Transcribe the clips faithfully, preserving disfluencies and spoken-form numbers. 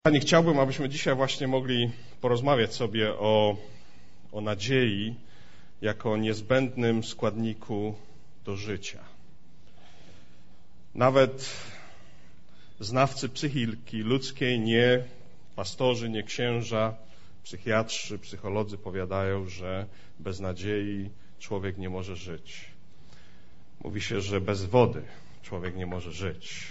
Panie, chciałbym, abyśmy dzisiaj właśnie mogli porozmawiać sobie o, o nadziei jako niezbędnym składniku do życia. Nawet znawcy psychiki ludzkiej, nie pastorzy, nie księża, psychiatrzy, psycholodzy powiadają, że bez nadziei człowiek nie może żyć. Mówi się, że bez wody człowiek nie może żyć.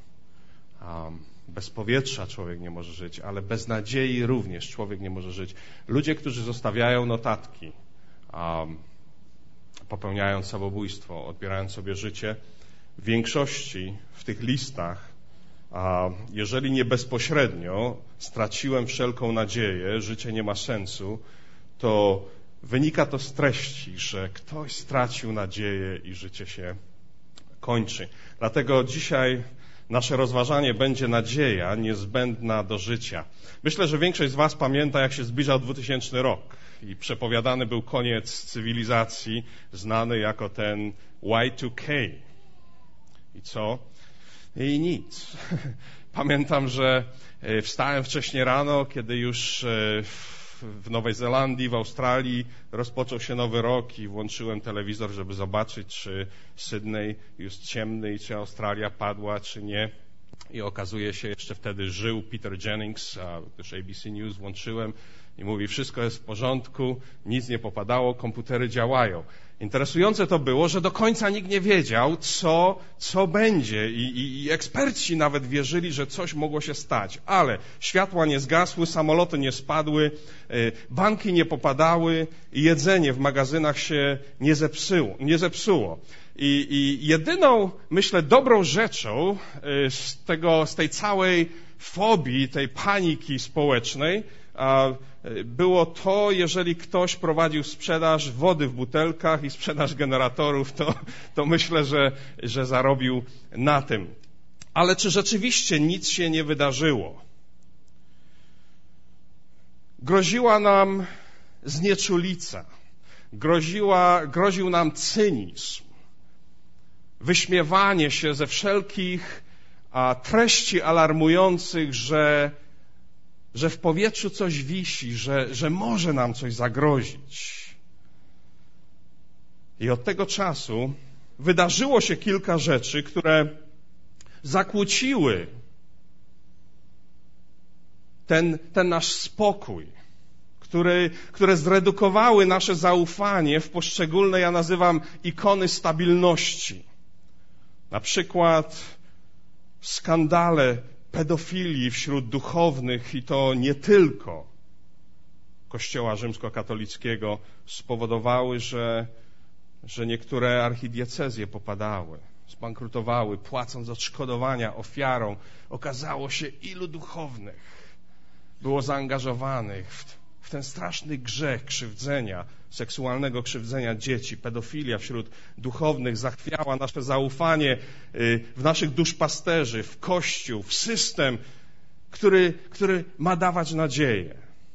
Um, Bez powietrza człowiek nie może żyć, ale bez nadziei również człowiek nie może żyć. Ludzie, którzy zostawiają notatki, um, popełniając samobójstwo, odbierając sobie życie, w większości w tych listach, a jeżeli nie bezpośrednio straciłem wszelką nadzieję, życie nie ma sensu, to wynika to z treści, że ktoś stracił nadzieję i życie się kończy. Dlatego dzisiaj nasze rozważanie będzie nadzieja niezbędna do życia. Myślę, że większość z was pamięta, jak się zbliżał dwutysięczny rok i przepowiadany był koniec cywilizacji, znany jako ten Y dwa K. I co? I nic. Pamiętam, że wstałem wcześnie rano, kiedy już w Nowej Zelandii, w Australii rozpoczął się nowy rok i włączyłem telewizor, żeby zobaczyć, czy Sydney już ciemny i czy Australia padła, czy nie. I okazuje się, jeszcze wtedy żył Peter Jennings, a też A B C News włączyłem i mówi, wszystko jest w porządku, nic nie popadało, komputery działają. Interesujące to było, że do końca nikt nie wiedział, co, co będzie i, i, i eksperci nawet wierzyli, że coś mogło się stać, ale światła nie zgasły, samoloty nie spadły, banki nie popadały i jedzenie w magazynach się nie zepsuło. Nie zepsuło. I, I jedyną, myślę, dobrą rzeczą z, tego, z tej całej fobii, tej paniki społecznej było to, jeżeli ktoś prowadził sprzedaż wody w butelkach i sprzedaż generatorów, to, to myślę, że, że zarobił na tym. Ale czy rzeczywiście nic się nie wydarzyło? Groziła nam znieczulica, groziła, groził nam cynizm, wyśmiewanie się ze wszelkich a, treści alarmujących, że że w powietrzu coś wisi, że, że może nam coś zagrozić. I od tego czasu wydarzyło się kilka rzeczy, które zakłóciły ten, ten nasz spokój, który, które zredukowały nasze zaufanie w poszczególne, ja nazywam, ikony stabilności. Na przykład skandale pedofilii wśród duchownych i to nie tylko Kościoła rzymskokatolickiego spowodowały, że, że niektóre archidiecezje popadały, zbankrutowały, płacąc odszkodowania ofiarom. Okazało się, ilu duchownych było zaangażowanych w, w ten straszny grzech krzywdzenia, seksualnego krzywdzenia dzieci. Pedofilia wśród duchownych zachwiała nasze zaufanie w naszych duszpasterzy, w Kościół, w system, który, który ma dawać nadzieję.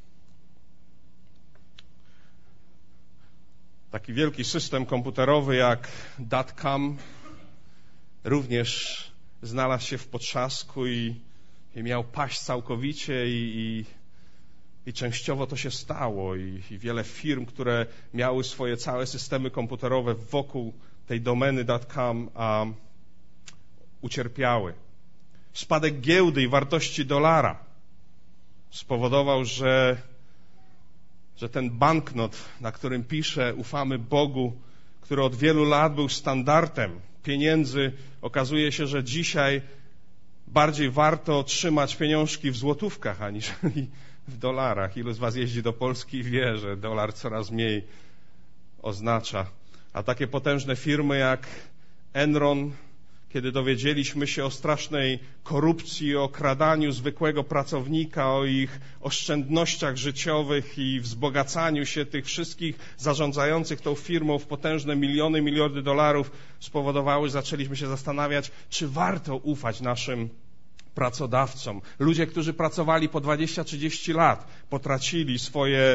Taki wielki system komputerowy jak dot-com również znalazł się w potrzasku i, i miał paść całkowicie i, i I częściowo to się stało i, i wiele firm, które miały swoje całe systemy komputerowe wokół tej domeny dot-com a, ucierpiały. Spadek giełdy i wartości dolara spowodował, że, że ten banknot, na którym pisze ufamy Bogu, który od wielu lat był standardem pieniędzy, okazuje się, że dzisiaj bardziej warto trzymać pieniążki w złotówkach aniżeli w dolarach. Ilu z was jeździ do Polski i wie, że dolar coraz mniej oznacza. A takie potężne firmy jak Enron, kiedy dowiedzieliśmy się o strasznej korupcji, o okradaniu zwykłego pracownika, o ich oszczędnościach życiowych i wzbogacaniu się tych wszystkich zarządzających tą firmą w potężne miliony, miliardy dolarów, spowodowały, że zaczęliśmy się zastanawiać, czy warto ufać naszym pracodawcom. Ludzie, którzy pracowali po dwadzieścia trzydzieści lat, potracili swoje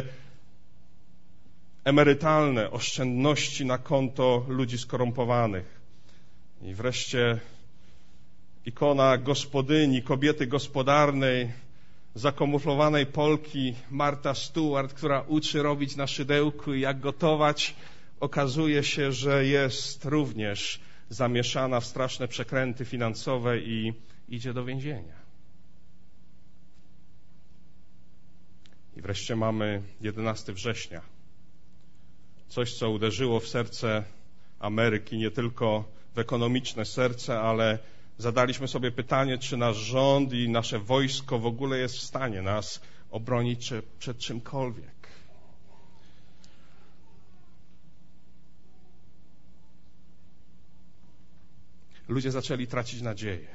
emerytalne oszczędności na konto ludzi skorumpowanych. I wreszcie ikona gospodyni, kobiety gospodarnej zakamuflowanej Polki Martha Stewart, która uczy robić na szydełku i jak gotować, okazuje się, że jest również zamieszana w straszne przekręty finansowe i idzie do więzienia. I wreszcie mamy jedenastego września. Coś, co uderzyło w serce Ameryki, nie tylko w ekonomiczne serce, ale zadaliśmy sobie pytanie, czy nasz rząd i nasze wojsko w ogóle jest w stanie nas obronić przed czymkolwiek. Ludzie zaczęli tracić nadzieję.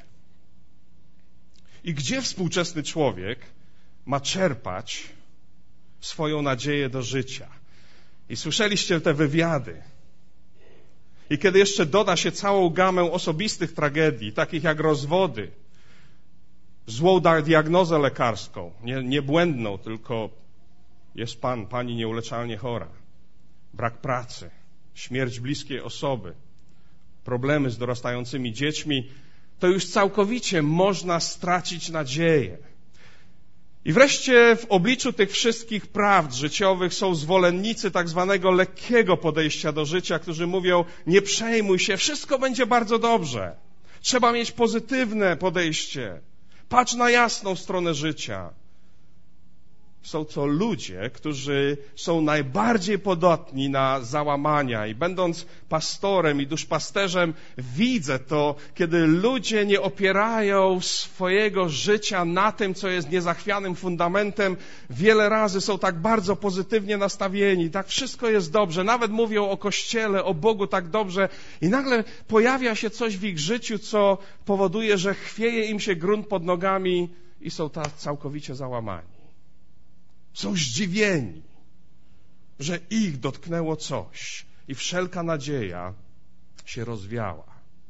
I gdzie współczesny człowiek ma czerpać swoją nadzieję do życia? I słyszeliście te wywiady. I kiedy jeszcze doda się całą gamę osobistych tragedii, takich jak rozwody, złą diagnozę lekarską, nie, nie błędną, tylko jest pan, pani nieuleczalnie chora, brak pracy, śmierć bliskiej osoby, problemy z dorastającymi dziećmi, to już całkowicie można stracić nadzieję. I wreszcie w obliczu tych wszystkich prawd życiowych są zwolennicy tak zwanego lekkiego podejścia do życia, którzy mówią, nie przejmuj się, wszystko będzie bardzo dobrze. Trzeba mieć pozytywne podejście. Patrz na jasną stronę życia. Są to ludzie, którzy są najbardziej podatni na załamania i będąc pastorem i duszpasterzem widzę to, kiedy ludzie nie opierają swojego życia na tym, co jest niezachwianym fundamentem, wiele razy są tak bardzo pozytywnie nastawieni, tak wszystko jest dobrze, nawet mówią o Kościele, o Bogu tak dobrze i nagle pojawia się coś w ich życiu, co powoduje, że chwieje im się grunt pod nogami i są tak całkowicie załamani. Są zdziwieni, że ich dotknęło coś i wszelka nadzieja się rozwiała.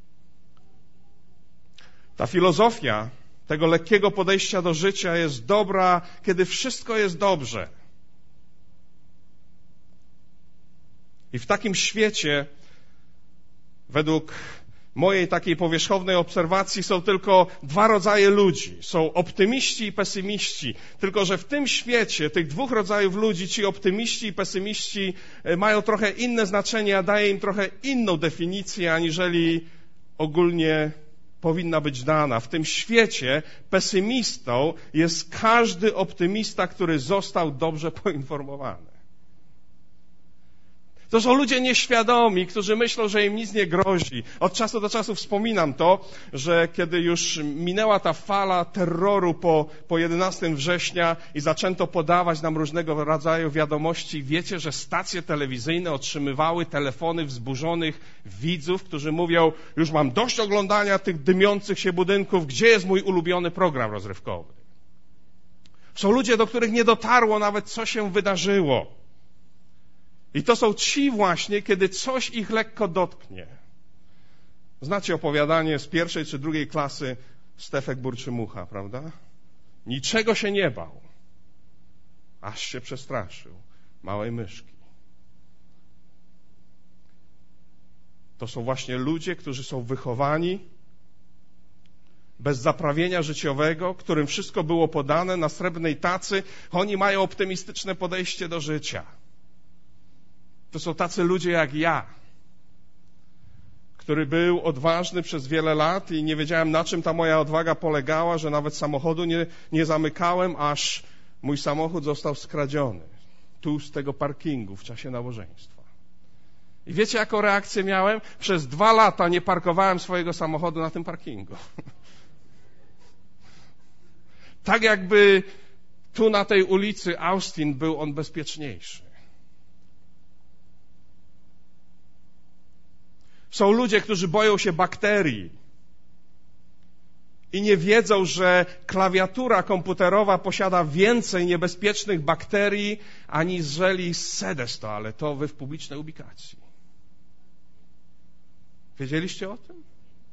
Ta filozofia tego lekkiego podejścia do życia jest dobra, kiedy wszystko jest dobrze. I w takim świecie, według mojej takiej powierzchownej obserwacji, są tylko dwa rodzaje ludzi. Są optymiści i pesymiści. Tylko że w tym świecie tych dwóch rodzajów ludzi, ci optymiści i pesymiści mają trochę inne znaczenie, a daje im trochę inną definicję, aniżeli ogólnie powinna być dana. W tym świecie pesymistą jest każdy optymista, który został dobrze poinformowany. To są ludzie nieświadomi, którzy myślą, że im nic nie grozi. Od czasu do czasu wspominam to, że kiedy już minęła ta fala terroru po, po jedenastego września i zaczęto podawać nam różnego rodzaju wiadomości, wiecie, że stacje telewizyjne otrzymywały telefony wzburzonych widzów, którzy mówią, już mam dość oglądania tych dymiących się budynków, gdzie jest mój ulubiony program rozrywkowy? Są ludzie, do których nie dotarło nawet, co się wydarzyło. I to są ci właśnie, kiedy coś ich lekko dotknie. Znacie opowiadanie z pierwszej czy drugiej klasy Stefek Burczymucha, prawda? Niczego się nie bał, aż się przestraszył małej myszki. To są właśnie ludzie, którzy są wychowani bez zaprawienia życiowego, którym wszystko było podane na srebrnej tacy. Oni mają optymistyczne podejście do życia. To są tacy ludzie jak ja, który był odważny przez wiele lat i nie wiedziałem, na czym ta moja odwaga polegała, że nawet samochodu nie, nie zamykałem, aż mój samochód został skradziony tu z tego parkingu w czasie nabożeństwa. I wiecie, jaką reakcję miałem? Przez dwa lata nie parkowałem swojego samochodu na tym parkingu. Tak jakby tu na tej ulicy Austin był on bezpieczniejszy. Są ludzie, którzy boją się bakterii i nie wiedzą, że klawiatura komputerowa posiada więcej niebezpiecznych bakterii aniżeli sedes toaletowy w publicznej ubikacji. Wiedzieliście o tym?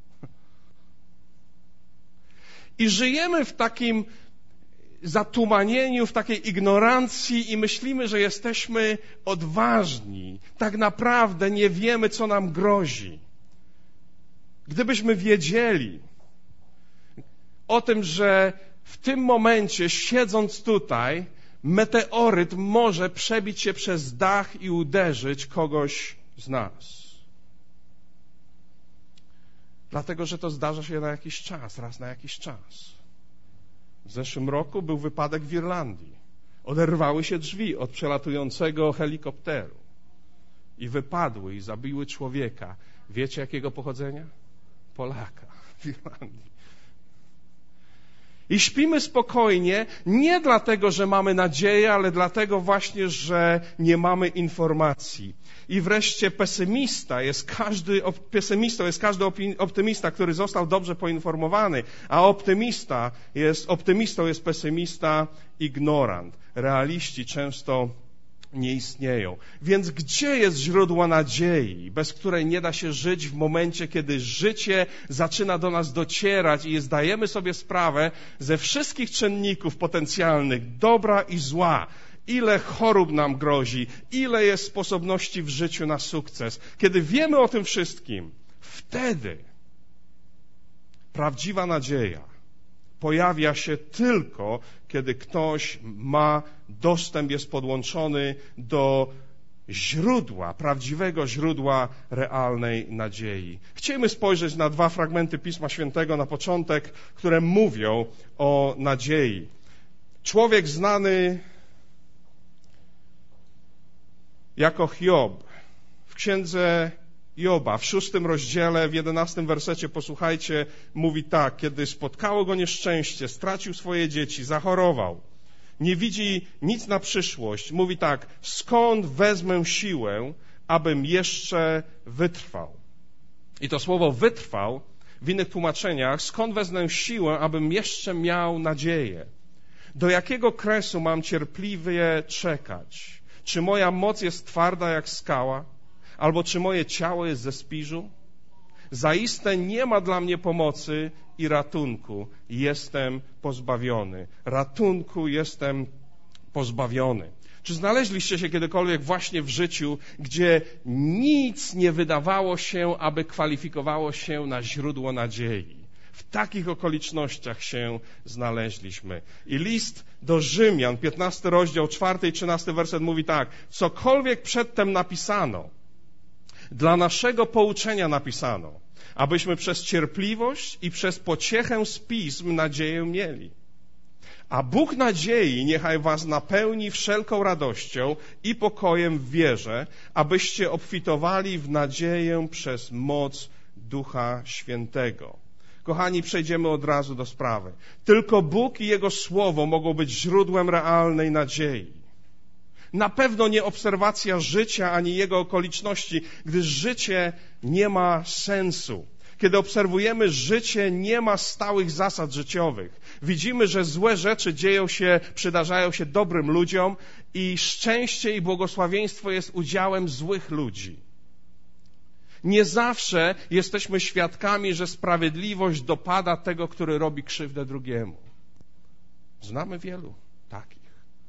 I żyjemy w takim zatumanieniu, w takiej ignorancji i myślimy, że jesteśmy odważni. Tak naprawdę nie wiemy, co nam grozi. Gdybyśmy wiedzieli o tym, że w tym momencie, siedząc tutaj, meteoryt może przebić się przez dach i uderzyć kogoś z nas. Dlatego, że to zdarza się na jakiś czas, raz na jakiś czas. W zeszłym roku był wypadek w Irlandii. Oderwały się drzwi od przelatującego helikopteru i wypadły i zabiły człowieka. Wiecie jakiego pochodzenia? Polaka w Irlandii. I śpimy spokojnie, nie dlatego, że mamy nadzieję, ale dlatego właśnie, że nie mamy informacji. I wreszcie pesymista jest każdy, pesymistą jest każdy optymista, który został dobrze poinformowany, a optymista jest, optymistą jest pesymista, ignorant. Realiści często nie istnieją. Więc gdzie jest źródło nadziei, bez której nie da się żyć w momencie, kiedy życie zaczyna do nas docierać i zdajemy sobie sprawę ze wszystkich czynników potencjalnych, dobra i zła, ile chorób nam grozi, ile jest sposobności w życiu na sukces. Kiedy wiemy o tym wszystkim, wtedy prawdziwa nadzieja pojawia się tylko, kiedy ktoś ma dostęp, jest podłączony do źródła, prawdziwego źródła realnej nadziei. Chcielibyśmy spojrzeć na dwa fragmenty Pisma Świętego na początek, które mówią o nadziei. Człowiek znany jako Hiob w księdze Joba, w szóstym rozdziale, w jedenastym wersecie, posłuchajcie, mówi tak: kiedy spotkało go nieszczęście, stracił swoje dzieci, zachorował, nie widzi nic na przyszłość, mówi tak: skąd wezmę siłę, abym jeszcze wytrwał? I to słowo wytrwał w innych tłumaczeniach, skąd wezmę siłę, abym jeszcze miał nadzieję? Do jakiego kresu mam cierpliwie czekać? Czy moja moc jest twarda jak skała? Albo czy moje ciało jest ze spiżu? Zaiste nie ma dla mnie pomocy i ratunku. Jestem pozbawiony. Ratunku jestem pozbawiony. Czy znaleźliście się kiedykolwiek właśnie w życiu, gdzie nic nie wydawało się, aby kwalifikowało się na źródło nadziei? W takich okolicznościach się znaleźliśmy. I list do Rzymian, piętnasty rozdział, czwarty i trzynasty werset mówi tak: cokolwiek przedtem napisano, dla naszego pouczenia napisano, abyśmy przez cierpliwość i przez pociechę z pism nadzieję mieli. A Bóg nadziei niechaj was napełni wszelką radością i pokojem w wierze, abyście obfitowali w nadzieję przez moc Ducha Świętego. Kochani, przejdziemy od razu do sprawy. Tylko Bóg i Jego Słowo mogą być źródłem realnej nadziei. Na pewno nie obserwacja życia ani jego okoliczności, gdyż życie nie ma sensu. Kiedy obserwujemy życie, nie ma stałych zasad życiowych. Widzimy, że złe rzeczy dzieją się, przydarzają się dobrym ludziom i szczęście i błogosławieństwo jest udziałem złych ludzi. Nie zawsze jesteśmy świadkami, że sprawiedliwość dopada tego, który robi krzywdę drugiemu. Znamy wielu takich.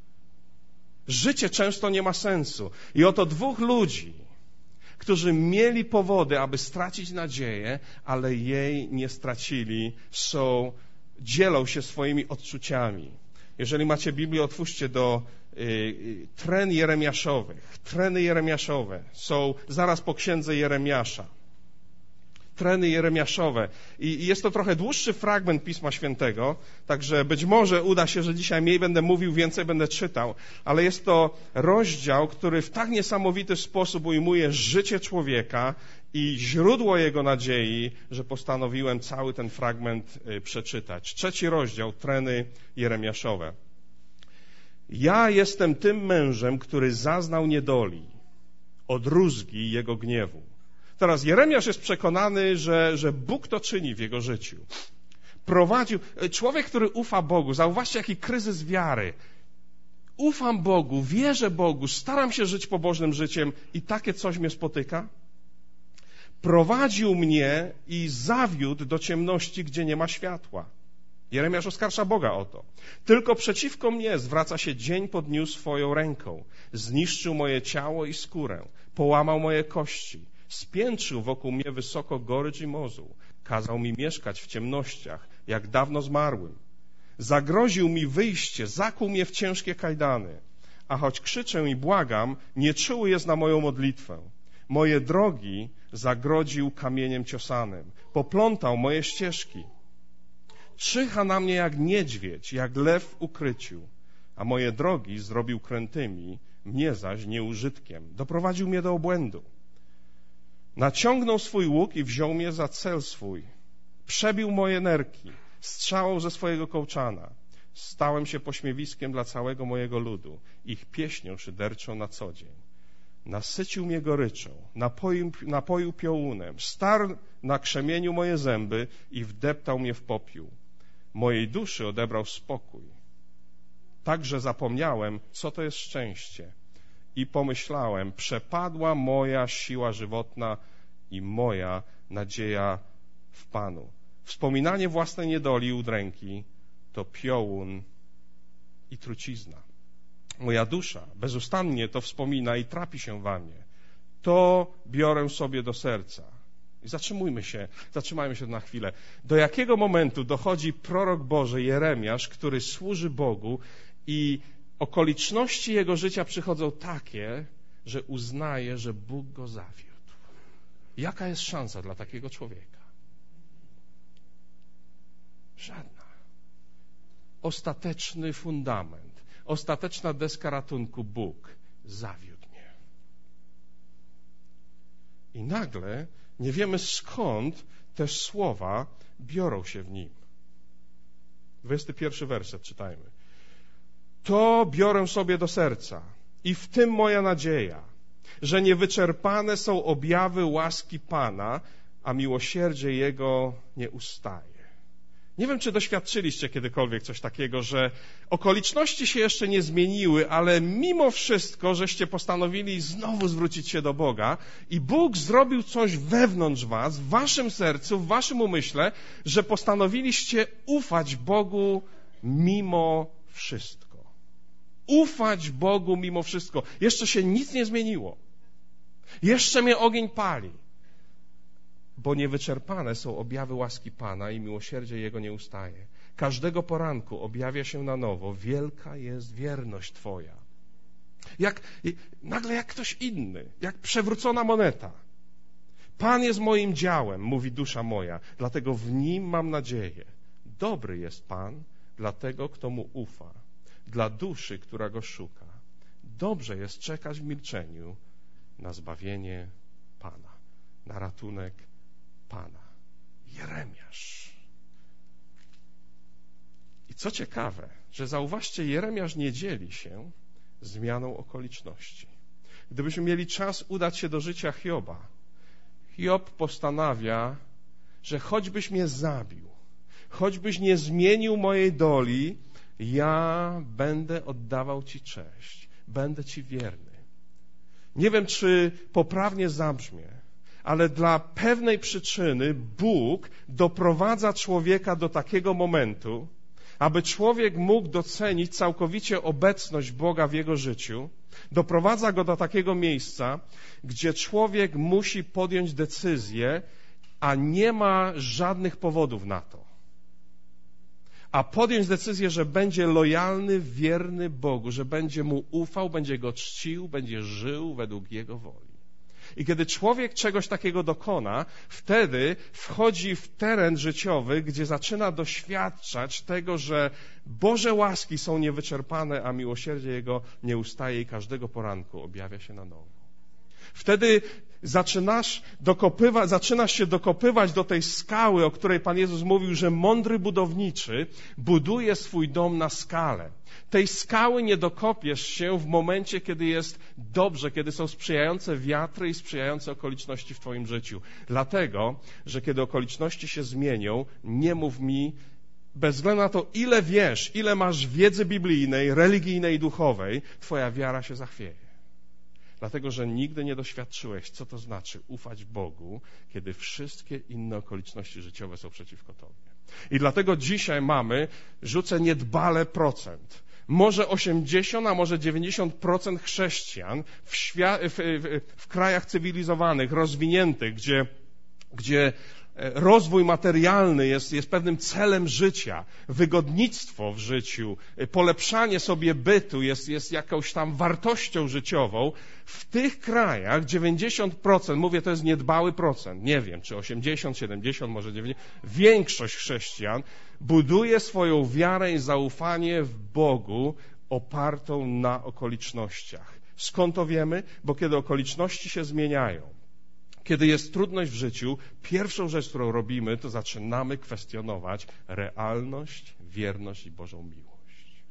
Życie często nie ma sensu. I oto dwóch ludzi, którzy mieli powody, aby stracić nadzieję, ale jej nie stracili, są, dzielą się swoimi odczuciami. Jeżeli macie Biblię, otwórzcie do y, y, tren jeremiaszowych. Treny jeremiaszowe są zaraz po księdze Jeremiasza. Treny jeremiaszowe. I jest to trochę dłuższy fragment Pisma Świętego, także być może uda się, że dzisiaj mniej będę mówił, więcej będę czytał, ale jest to rozdział, który w tak niesamowity sposób ujmuje życie człowieka i źródło jego nadziei, że postanowiłem cały ten fragment przeczytać. Trzeci rozdział, Treny jeremiaszowe. Ja jestem tym mężem, który zaznał niedoli, odrózgi jego gniewu. Teraz Jeremiasz jest przekonany, że, że Bóg to czyni w jego życiu. Prowadził, człowiek, który ufa Bogu, zauważcie jaki kryzys wiary. Ufam Bogu, wierzę Bogu, staram się żyć pobożnym życiem i takie coś mnie spotyka. Prowadził mnie i zawiódł do ciemności, gdzie nie ma światła. Jeremiasz oskarża Boga o to. Tylko przeciwko mnie zwraca się dzień po dniu swoją ręką. Zniszczył moje ciało i skórę, połamał moje kości. Spiętrzył wokół mnie wysoko gorycz i mozuł. Kazał mi mieszkać w ciemnościach, jak dawno zmarłym. Zagroził mi wyjście, zakuł mnie w ciężkie kajdany. A choć krzyczę i błagam, nieczuły jest na moją modlitwę. Moje drogi zagrodził kamieniem ciosanym. Poplątał moje ścieżki. Czyha na mnie jak niedźwiedź, jak lew w ukryciu. A moje drogi zrobił krętymi, mnie zaś nieużytkiem. Doprowadził mnie do obłędu. Naciągnął swój łuk i wziął mnie za cel swój. Przebił moje nerki, strzałą ze swojego kołczana. Stałem się pośmiewiskiem dla całego mojego ludu. Ich pieśnią szyderczą na co dzień. Nasycił mnie goryczą, napoił, napoił piołunem, starł na krzemieniu moje zęby i wdeptał mnie w popiół. Mojej duszy odebrał spokój. Także zapomniałem, co to jest szczęście. I pomyślałem, przepadła moja siła żywotna i moja nadzieja w Panu. Wspominanie własnej niedoli i udręki to piołun i trucizna. Moja dusza bezustannie to wspomina i trapi się we mnie. To biorę sobie do serca. I zatrzymujmy się, zatrzymajmy się na chwilę. Do jakiego momentu dochodzi prorok Boży Jeremiasz, który służy Bogu i okoliczności jego życia przychodzą takie, że uznaje, że Bóg go zawiódł. Jaka jest szansa dla takiego człowieka? Żadna. Ostateczny fundament, ostateczna deska ratunku, Bóg zawiódł mnie. I nagle nie wiemy, skąd te słowa biorą się w nim. dwudziesty pierwszy werset czytajmy. To biorę sobie do serca i w tym moja nadzieja, że niewyczerpane są objawy łaski Pana, a miłosierdzie Jego nie ustaje. Nie wiem, czy doświadczyliście kiedykolwiek coś takiego, że okoliczności się jeszcze nie zmieniły, ale mimo wszystko, żeście postanowili znowu zwrócić się do Boga i Bóg zrobił coś wewnątrz was, w waszym sercu, w waszym umyśle, że postanowiliście ufać Bogu mimo wszystko. Ufać Bogu mimo wszystko. Jeszcze się nic nie zmieniło. Jeszcze mnie ogień pali. Bo niewyczerpane są objawy łaski Pana i miłosierdzie Jego nie ustaje. Każdego poranku objawia się na nowo, wielka jest wierność Twoja. Jak, nagle jak ktoś inny, jak przewrócona moneta. Pan jest moim działem, mówi dusza moja, dlatego w Nim mam nadzieję. Dobry jest Pan dla tego, kto Mu ufa, dla duszy, która Go szuka. Dobrze jest czekać w milczeniu na zbawienie Pana, na ratunek Pana. Jeremiasz. I co ciekawe, że zauważcie, Jeremiasz nie dzieli się zmianą okoliczności. Gdybyśmy mieli czas udać się do życia Hioba, Hiob postanawia, że choćbyś mnie zabił, choćbyś nie zmienił mojej doli, ja będę oddawał Ci cześć, będę Ci wierny. Nie wiem, czy poprawnie zabrzmie, ale dla pewnej przyczyny Bóg doprowadza człowieka do takiego momentu, aby człowiek mógł docenić całkowicie obecność Boga w jego życiu, doprowadza go do takiego miejsca, gdzie człowiek musi podjąć decyzję, a nie ma żadnych powodów na to. A podjąć decyzję, że będzie lojalny, wierny Bogu, że będzie Mu ufał, będzie Go czcił, będzie żył według Jego woli. I kiedy człowiek czegoś takiego dokona, wtedy wchodzi w teren życiowy, gdzie zaczyna doświadczać tego, że Boże łaski są niewyczerpane, a miłosierdzie Jego nie ustaje i każdego poranku objawia się na nowo. Wtedy zaczynasz, dokopywać, zaczynasz się dokopywać do tej skały, o której Pan Jezus mówił, że mądry budowniczy buduje swój dom na skale. Tej skały nie dokopiesz się w momencie, kiedy jest dobrze, kiedy są sprzyjające wiatry i sprzyjające okoliczności w Twoim życiu. Dlatego, że kiedy okoliczności się zmienią, nie mów mi, bez względu na to, ile wiesz, ile masz wiedzy biblijnej, religijnej i duchowej, Twoja wiara się zachwieje. Dlatego, że nigdy nie doświadczyłeś, co to znaczy ufać Bogu, kiedy wszystkie inne okoliczności życiowe są przeciwko Tobie. I dlatego dzisiaj mamy, rzucę niedbale procent, może osiemdziesiąt, a może dziewięćdziesiąt procent chrześcijan w, świat, w, w, w krajach cywilizowanych, rozwiniętych, gdzie, gdzie rozwój materialny jest, jest pewnym celem życia, wygodnictwo w życiu, polepszanie sobie bytu jest, jest jakąś tam wartością życiową, w tych krajach dziewięćdziesiąt procent, mówię, to jest niedbały procent, nie wiem, czy osiemdziesiąt, siedemdziesiąt, może dziewięćdziesiąt, większość chrześcijan buduje swoją wiarę i zaufanie w Bogu opartą na okolicznościach. Skąd to wiemy? Bo kiedy okoliczności się zmieniają, kiedy jest trudność w życiu, pierwszą rzecz, którą robimy, to zaczynamy kwestionować realność, wierność i Bożą miłość.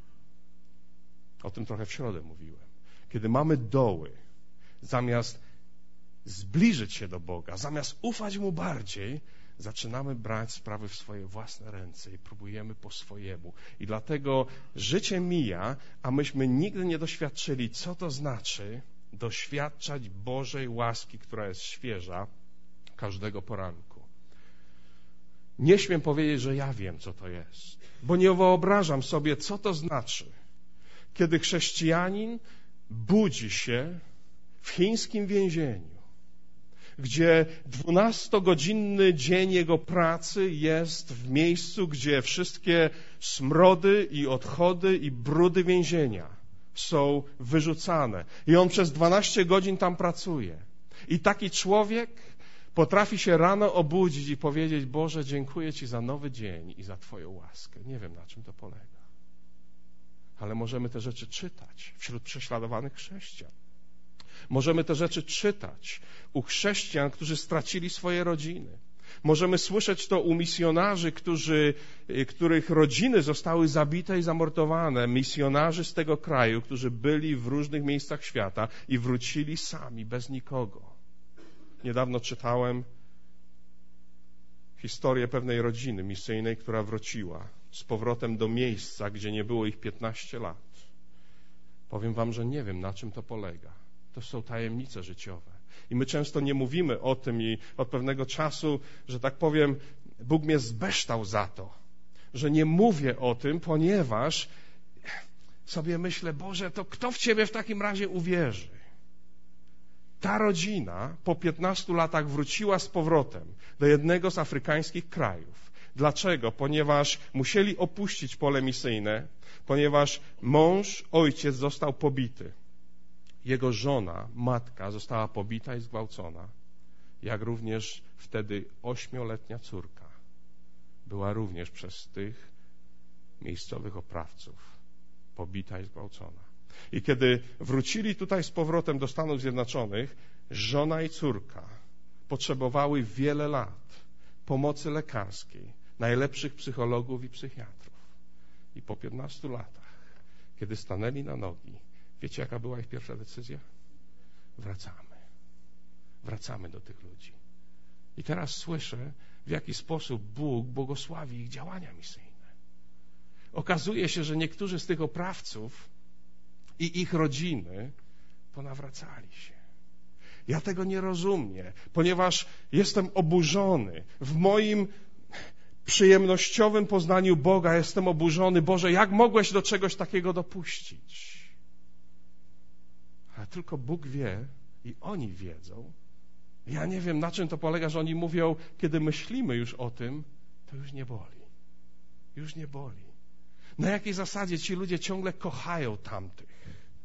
O tym trochę w środę mówiłem. Kiedy mamy doły, zamiast zbliżyć się do Boga, zamiast ufać Mu bardziej, zaczynamy brać sprawy w swoje własne ręce i próbujemy po swojemu. I dlatego życie mija, a myśmy nigdy nie doświadczyli, co to znaczy doświadczać Bożej łaski, która jest świeża każdego poranku. Nie śmiem powiedzieć, że ja wiem, co to jest, bo nie wyobrażam sobie, co to znaczy, kiedy chrześcijanin budzi się w chińskim więzieniu, gdzie dwunastogodzinny dzień jego pracy jest w miejscu, gdzie wszystkie smrody i odchody i brudy więzienia są wyrzucane. I on przez dwanaście godzin tam pracuje. I taki człowiek potrafi się rano obudzić i powiedzieć: Boże, dziękuję Ci za nowy dzień i za Twoją łaskę. Nie wiem, na czym to polega. Ale możemy te rzeczy czytać wśród prześladowanych chrześcijan. Możemy te rzeczy czytać u chrześcijan, którzy stracili swoje rodziny. Możemy słyszeć to u misjonarzy, którzy, których rodziny zostały zabite i zamordowane. Misjonarzy z tego kraju, którzy byli w różnych miejscach świata i wrócili sami, bez nikogo. Niedawno czytałem historię pewnej rodziny misyjnej, która wróciła z powrotem do miejsca, gdzie nie było ich piętnaście lat. Powiem wam, że nie wiem, na czym to polega. To są tajemnice życiowe. I my często nie mówimy o tym i od pewnego czasu, że tak powiem, Bóg mnie zbeształ za to, że nie mówię o tym, ponieważ sobie myślę: Boże, to kto w Ciebie w takim razie uwierzy? Ta rodzina po piętnastu latach wróciła z powrotem do jednego z afrykańskich krajów. Dlaczego? Ponieważ musieli opuścić pole misyjne, ponieważ mąż, ojciec został pobity. Jego żona, matka została pobita i zgwałcona, jak również wtedy ośmioletnia córka była również przez tych miejscowych oprawców pobita i zgwałcona. I kiedy wrócili tutaj z powrotem do Stanów Zjednoczonych, żona i córka potrzebowały wiele lat pomocy lekarskiej, najlepszych psychologów i psychiatrów. I po piętnastu latach, kiedy stanęli na nogi, wiecie, jaka była ich pierwsza decyzja? Wracamy. Wracamy do tych ludzi. I teraz słyszę, w jaki sposób Bóg błogosławi ich działania misyjne. Okazuje się, że niektórzy z tych oprawców i ich rodziny ponawracali się. Ja tego nie rozumiem, ponieważ jestem oburzony. W moim przyjemnościowym poznaniu Boga jestem oburzony. Boże, jak mogłeś do czegoś takiego dopuścić? Ale tylko Bóg wie i oni wiedzą. Ja nie wiem, na czym to polega, że oni mówią, kiedy myślimy już o tym, to już nie boli. Już nie boli. Na jakiej zasadzie ci ludzie ciągle kochają tamtych?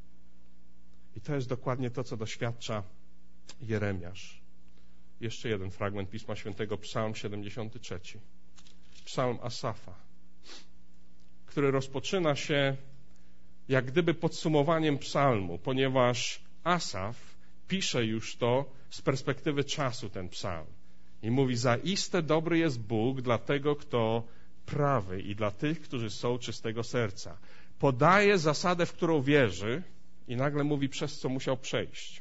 I to jest dokładnie to, co doświadcza Jeremiasz. Jeszcze jeden fragment Pisma Świętego, Psalm siedemdziesiąty trzeci. Psalm Asafa, który rozpoczyna się jak gdyby podsumowaniem psalmu, ponieważ Asaf pisze już to z perspektywy czasu, ten psalm. I mówi: zaiste dobry jest Bóg dla tego, kto prawy, i dla tych, którzy są czystego serca. Podaje zasadę, w którą wierzy, i nagle mówi, przez co musiał przejść.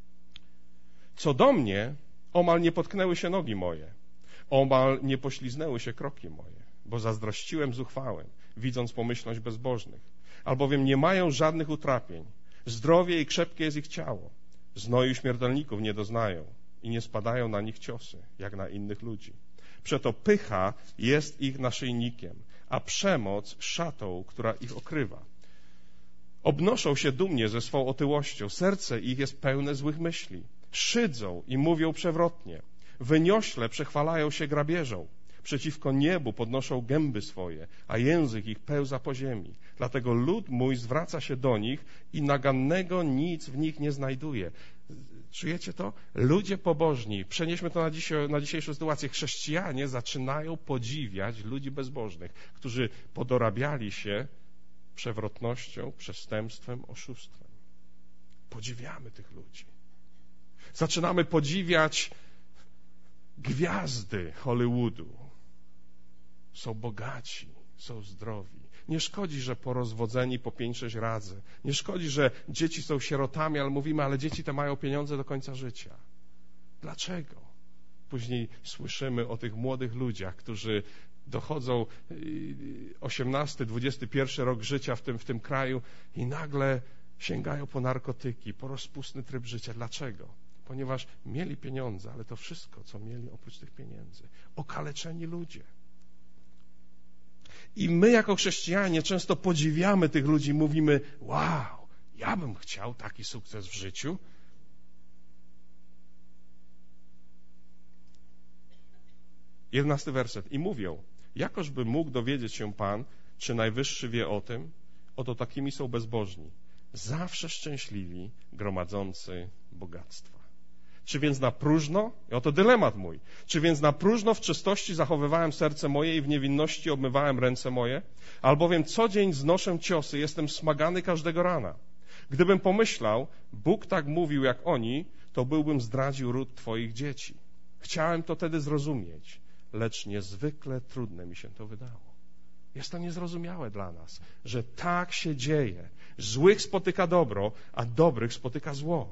Co do mnie, omal nie potknęły się nogi moje, omal nie pośliznęły się kroki moje, bo zazdrościłem zuchwałem, widząc pomyślność bezbożnych, albowiem nie mają żadnych utrapień, zdrowie i krzepkie jest ich ciało, znoju śmiertelników nie doznają i nie spadają na nich ciosy, jak na innych ludzi. Przeto pycha jest ich naszyjnikiem, a przemoc szatą, która ich okrywa. Obnoszą się dumnie ze swą otyłością, serce ich jest pełne złych myśli. Szydzą i mówią przewrotnie. Wyniośle przechwalają się grabieżą. Przeciwko niebu podnoszą gęby swoje, a język ich pełza po ziemi. Dlatego lud mój zwraca się do nich i nagannego nic w nich nie znajduje. Czujecie to? Ludzie pobożni, przenieśmy to na, dzisiaj, na dzisiejszą sytuację, chrześcijanie zaczynają podziwiać ludzi bezbożnych, którzy podorabiali się przewrotnością, przestępstwem, oszustwem. Podziwiamy tych ludzi. Zaczynamy podziwiać gwiazdy Hollywoodu. Są bogaci, są zdrowi. Nie szkodzi, że porozwodzeni po pięć, sześć razy. Nie szkodzi, że dzieci są sierotami, ale mówimy, ale dzieci te mają pieniądze do końca życia. Dlaczego? Później słyszymy o tych młodych ludziach, którzy dochodzą osiemnasty, dwudziesty pierwszy rok życia w tym, w tym kraju i nagle sięgają po narkotyki, po rozpustny tryb życia. Dlaczego? Ponieważ mieli pieniądze, ale to wszystko, co mieli oprócz tych pieniędzy. Okaleczeni ludzie. I my jako chrześcijanie często podziwiamy tych ludzi, mówimy, wow, ja bym chciał taki sukces w życiu. Jedenasty werset. I mówią, jakożby mógł dowiedzieć się Pan, czy Najwyższy wie o tym, oto takimi są bezbożni, zawsze szczęśliwi, gromadzący bogactwa. Czy więc na próżno, i oto dylemat mój, czy więc na próżno w czystości zachowywałem serce moje i w niewinności obmywałem ręce moje? Albowiem co dzień znoszę ciosy, jestem smagany każdego rana. Gdybym pomyślał, Bóg tak mówił jak oni, to byłbym zdradził ród Twoich dzieci. Chciałem to wtedy zrozumieć, lecz niezwykle trudne mi się to wydało. Jest to niezrozumiałe dla nas, że tak się dzieje. Złych spotyka dobro, a dobrych spotyka zło.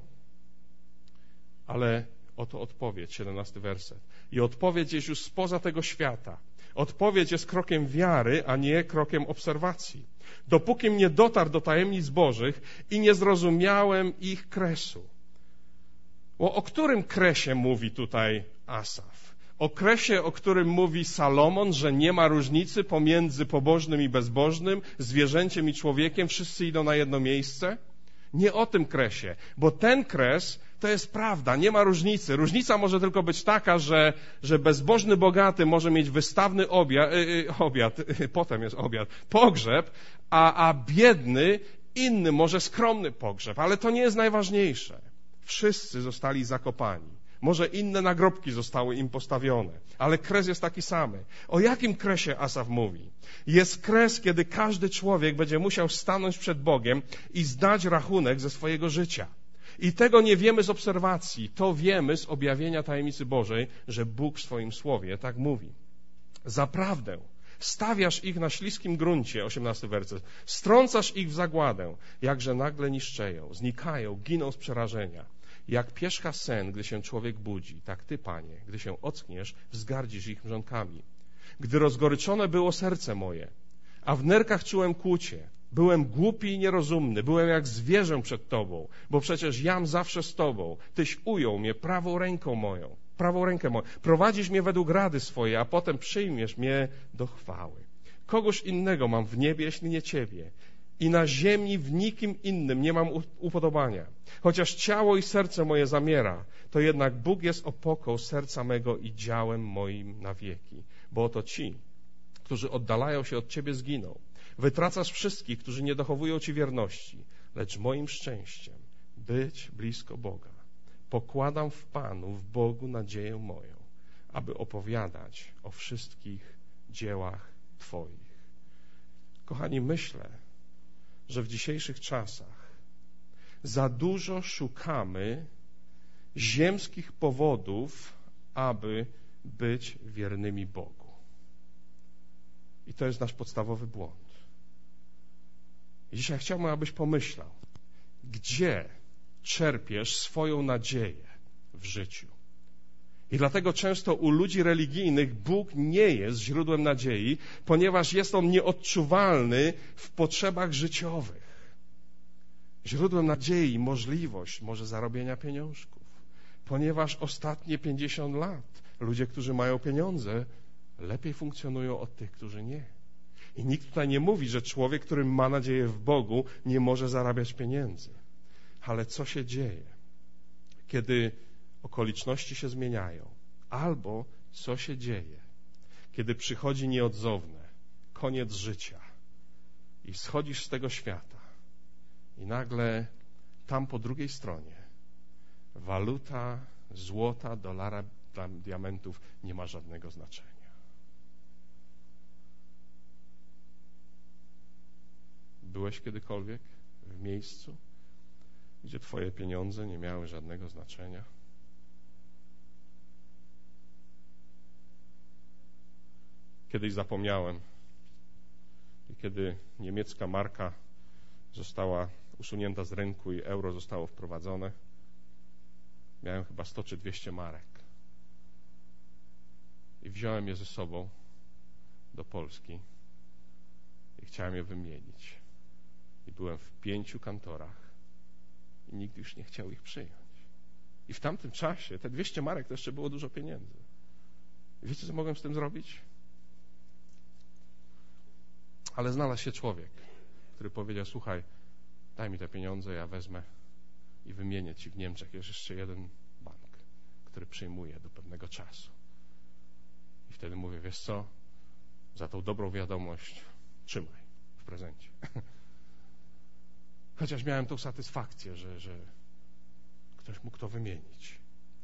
Ale oto odpowiedź, siedemnasty werset. I odpowiedź jest już spoza tego świata. Odpowiedź jest krokiem wiary, a nie krokiem obserwacji. Dopókim nie dotarł do tajemnic Bożych i nie zrozumiałem ich kresu. Bo o którym kresie mówi tutaj Asaf? O kresie, o którym mówi Salomon, że nie ma różnicy pomiędzy pobożnym i bezbożnym, zwierzęciem i człowiekiem, wszyscy idą na jedno miejsce? Nie o tym kresie, bo ten kres to jest prawda, nie ma różnicy. Różnica może tylko być taka, że, że bezbożny bogaty może mieć wystawny obiad, yy, obiad yy, potem jest obiad, pogrzeb, a, a biedny inny, może skromny pogrzeb, ale to nie jest najważniejsze. Wszyscy zostali zakopani. Może inne nagrobki zostały im postawione, ale kres jest taki sam. O jakim kresie Asaf mówi? Jest kres, kiedy każdy człowiek będzie musiał stanąć przed Bogiem i zdać rachunek ze swojego życia. I tego nie wiemy z obserwacji, to wiemy z objawienia tajemnicy Bożej, że Bóg w swoim słowie tak mówi. Zaprawdę stawiasz ich na śliskim gruncie, osiemnasty werset, strącasz ich w zagładę, jakże nagle niszczeją, znikają, giną z przerażenia. Jak pierzcha sen, gdy się człowiek budzi, tak Ty, Panie, gdy się ockniesz, wzgardzisz ich mrzonkami. Gdy rozgoryczone było serce moje, a w nerkach czułem kłucie, byłem głupi i nierozumny, byłem jak zwierzę przed Tobą, bo przecież jam zawsze z Tobą. Tyś ujął mnie prawą ręką moją, prawą rękę moją. Prowadzisz mnie według rady swojej, a potem przyjmiesz mnie do chwały. Kogoż innego mam w niebie, jeśli nie Ciebie. I na ziemi w nikim innym nie mam upodobania. Chociaż ciało i serce moje zamiera, to jednak Bóg jest opoką serca mego i działem moim na wieki. Bo oto ci, którzy oddalają się od Ciebie, zginą. Wytracasz wszystkich, którzy nie dochowują Ci wierności, lecz moim szczęściem być blisko Boga. Pokładam w Panu, w Bogu nadzieję moją, aby opowiadać o wszystkich dziełach Twoich. Kochani, myślę, że w dzisiejszych czasach za dużo szukamy ziemskich powodów, aby być wiernymi Bogu. I to jest nasz podstawowy błąd. I dzisiaj chciałbym, abyś pomyślał, gdzie czerpiesz swoją nadzieję w życiu. I dlatego często u ludzi religijnych Bóg nie jest źródłem nadziei, ponieważ jest On nieodczuwalny w potrzebach życiowych. Źródłem nadziei możliwość może zarobienia pieniążków, ponieważ ostatnie pięćdziesiąt lat ludzie, którzy mają pieniądze, lepiej funkcjonują od tych, którzy nie. I nikt tutaj nie mówi, że człowiek, który ma nadzieję w Bogu, nie może zarabiać pieniędzy. Ale co się dzieje, kiedy okoliczności się zmieniają, albo co się dzieje, kiedy przychodzi nieodzowne, koniec życia i schodzisz z tego świata i nagle tam po drugiej stronie waluta złota, dolara, diamentów nie ma żadnego znaczenia. Byłeś kiedykolwiek w miejscu, gdzie twoje pieniądze nie miały żadnego znaczenia? Kiedyś zapomniałem, i kiedy niemiecka marka została usunięta z rynku i euro zostało wprowadzone, miałem chyba sto czy dwieście marek. I wziąłem je ze sobą do Polski i chciałem je wymienić. I byłem w pięciu kantorach i nikt już nie chciał ich przyjąć. I w tamtym czasie te dwieście marek to jeszcze było dużo pieniędzy. I wiecie, co mogłem z tym zrobić? Ale znalazł się człowiek, który powiedział: słuchaj, daj mi te pieniądze, ja wezmę i wymienię ci w Niemczech. Jest jeszcze jeden bank, który przyjmuje do pewnego czasu. I wtedy mówię: wiesz co, za tą dobrą wiadomość trzymaj w prezencie. Chociaż miałem tą satysfakcję, że, że ktoś mógł to wymienić.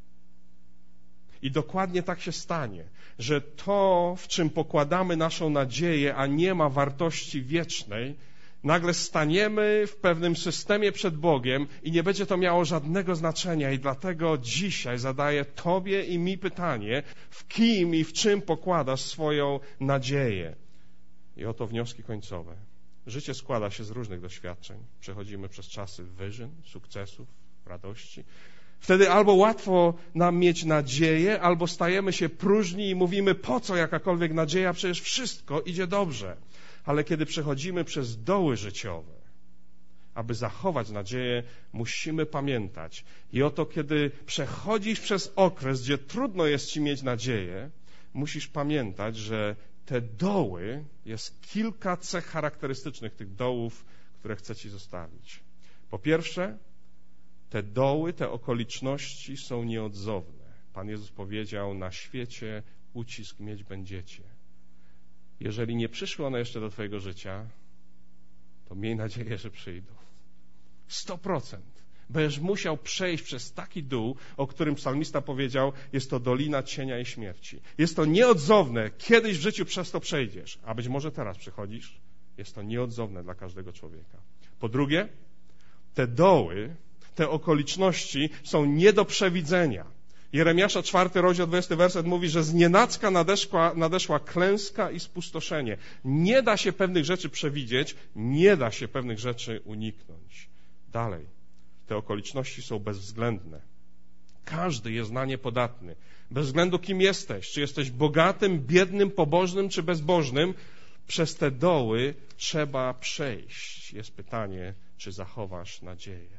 I dokładnie tak się stanie, że to, w czym pokładamy naszą nadzieję, a nie ma wartości wiecznej, nagle staniemy w pewnym systemie przed Bogiem i nie będzie to miało żadnego znaczenia. I dlatego dzisiaj zadaję Tobie i mi pytanie, w kim i w czym pokładasz swoją nadzieję. I oto wnioski końcowe. Życie składa się z różnych doświadczeń. Przechodzimy przez czasy wyżyn, sukcesów, radości. Wtedy albo łatwo nam mieć nadzieję, albo stajemy się próżni i mówimy: po co jakakolwiek nadzieja, przecież wszystko idzie dobrze. Ale kiedy przechodzimy przez doły życiowe, aby zachować nadzieję, musimy pamiętać. I oto kiedy przechodzisz przez okres, gdzie trudno jest ci mieć nadzieję, musisz pamiętać, że te doły, jest kilka cech charakterystycznych tych dołów, które chcę ci zostawić. Po pierwsze, te doły, te okoliczności są nieodzowne. Pan Jezus powiedział: na świecie ucisk mieć będziecie. Jeżeli nie przyszły one jeszcze do twojego życia, to miej nadzieję, że przyjdą. Sto procent. Będziesz musiał przejść przez taki dół, o którym psalmista powiedział: jest to dolina cienia i śmierci. Jest to nieodzowne. Kiedyś w życiu przez to przejdziesz, a być może teraz przychodzisz. Jest to nieodzowne dla każdego człowieka. Po drugie, te doły, te okoliczności są nie do przewidzenia. Jeremiasza czwarty rozdział dwudziesty werset mówi, że znienacka nadeszła, nadeszła klęska i spustoszenie. Nie da się pewnych rzeczy przewidzieć, nie da się pewnych rzeczy uniknąć. Dalej, te okoliczności są bezwzględne. Każdy jest na nie podatny. Bez względu kim jesteś, czy jesteś bogatym, biednym, pobożnym czy bezbożnym, przez te doły trzeba przejść. Jest pytanie, czy zachowasz nadzieję.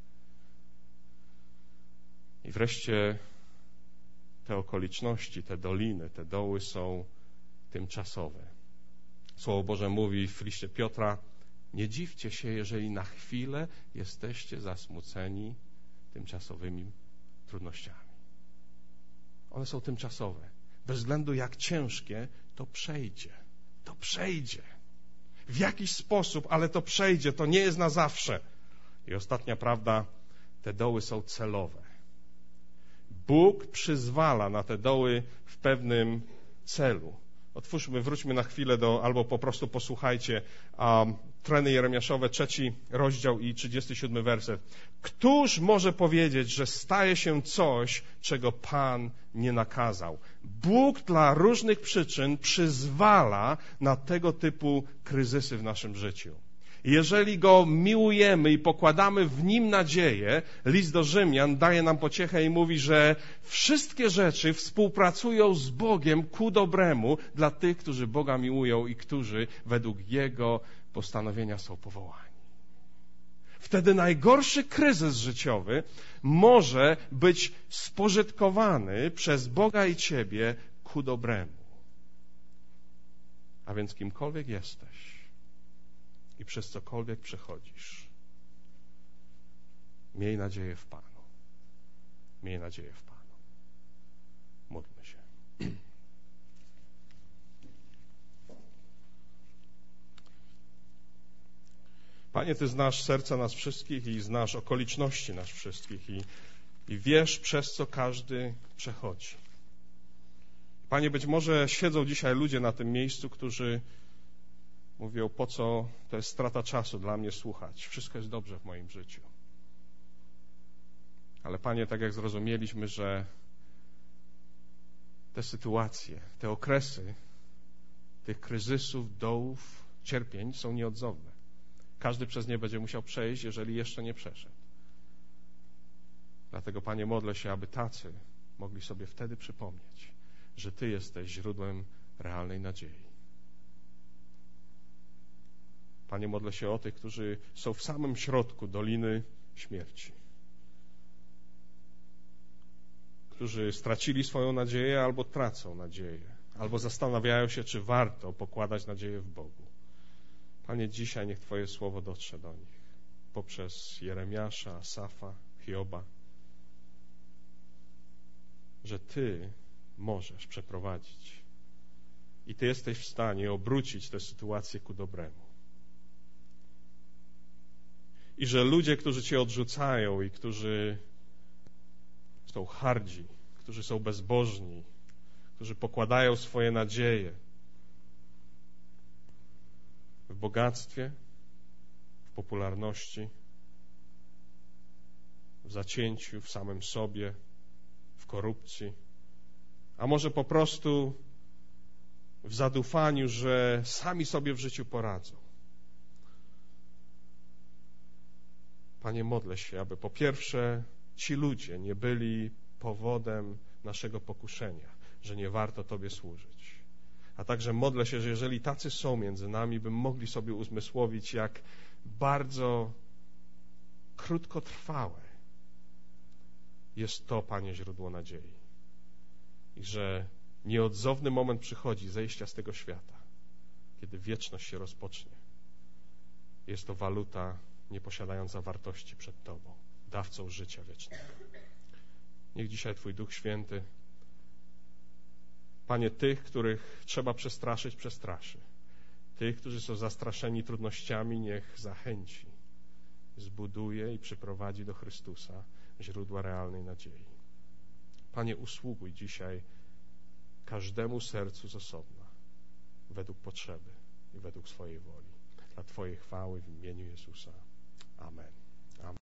I wreszcie te okoliczności, te doliny, te doły są tymczasowe. Słowo Boże mówi w liście Piotra: nie dziwcie się, jeżeli na chwilę jesteście zasmuceni tymczasowymi trudnościami. One są tymczasowe. Bez względu jak ciężkie, to przejdzie. To przejdzie. W jakiś sposób, ale to przejdzie. To nie jest na zawsze. I ostatnia prawda, te doły są celowe. Bóg przyzwala na te doły w pewnym celu. Otwórzmy, wróćmy na chwilę do, albo po prostu posłuchajcie um, Treny Jeremiaszowe, trzeci rozdział i trzydziesty siódmy werset. Któż może powiedzieć, że staje się coś, czego Pan nie nakazał? Bóg dla różnych przyczyn przyzwala na tego typu kryzysy w naszym życiu. Jeżeli Go miłujemy i pokładamy w Nim nadzieję, list do Rzymian daje nam pociechę i mówi, że wszystkie rzeczy współpracują z Bogiem ku dobremu dla tych, którzy Boga miłują i którzy według Jego postanowienia są powołani. Wtedy najgorszy kryzys życiowy może być spożytkowany przez Boga i Ciebie ku dobremu. A więc kimkolwiek jesteś i przez cokolwiek przechodzisz, miej nadzieję w Panu. Miej nadzieję w Panu. Módlmy się. Panie, Ty znasz serca nas wszystkich i znasz okoliczności nas wszystkich i, i wiesz, przez co każdy przechodzi. Panie, być może siedzą dzisiaj ludzie na tym miejscu, którzy mówią, po co to jest strata czasu dla mnie słuchać. Wszystko jest dobrze w moim życiu. Ale Panie, tak jak zrozumieliśmy, że te sytuacje, te okresy tych kryzysów, dołów, cierpień są nieodzowne. Każdy przez nie będzie musiał przejść, jeżeli jeszcze nie przeszedł. Dlatego, Panie, modlę się, aby tacy mogli sobie wtedy przypomnieć, że Ty jesteś źródłem realnej nadziei. Panie, modlę się o tych, którzy są w samym środku doliny śmierci, którzy stracili swoją nadzieję albo tracą nadzieję, albo zastanawiają się, czy warto pokładać nadzieję w Bogu. Panie, dzisiaj niech Twoje słowo dotrze do nich poprzez Jeremiasza, Asafa, Hioba, że Ty możesz przeprowadzić i Ty jesteś w stanie obrócić tę sytuację ku dobremu. I że ludzie, którzy Cię odrzucają i którzy są hardzi, którzy są bezbożni, którzy pokładają swoje nadzieje w bogactwie, w popularności, w zacięciu, w samym sobie, w korupcji, a może po prostu w zadufaniu, że sami sobie w życiu poradzą. Panie, modlę się, aby po pierwsze ci ludzie nie byli powodem naszego pokuszenia, że nie warto Tobie służyć. A także modlę się, że jeżeli tacy są między nami, by mogli sobie uzmysłowić, jak bardzo krótkotrwałe jest to, Panie, źródło nadziei. I że nieodzowny moment przychodzi zejścia z tego świata, kiedy wieczność się rozpocznie. Jest to waluta nieposiadająca wartości przed Tobą, dawcą życia wiecznego. Niech dzisiaj Twój Duch Święty, Panie, tych, których trzeba przestraszyć, przestraszy. Tych, którzy są zastraszeni trudnościami, niech zachęci, zbuduje i przyprowadzi do Chrystusa, źródła realnej nadziei. Panie, usługuj dzisiaj każdemu sercu z osobna, według potrzeby i według swojej woli. Dla Twojej chwały w imieniu Jezusa. Amen.